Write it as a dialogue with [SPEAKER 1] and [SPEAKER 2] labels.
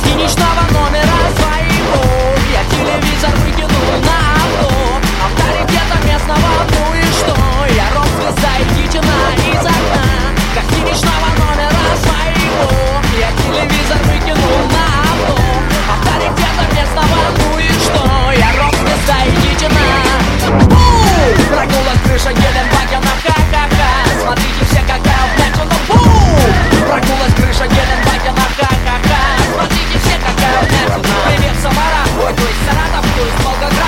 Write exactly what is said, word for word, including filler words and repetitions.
[SPEAKER 1] гостиничного номера своего я телевизор выкинул на авто авторитета местного, ну и что? Я рок-звезда, идите на из окна гостиничного номера своего я телевизор выкинул на авто авторитета местного, ну и что? Я рок-звезда, идите на. Прогнулась крыша Геленвагена, ха-ха-ха. Смотрите все, какая вмятина. Прогнулась крыша Геленвагена, ха-ха-ха. Смотрите все, какая вмятина. Привет, Самара, ой, то есть Саратов, то есть Волгоград.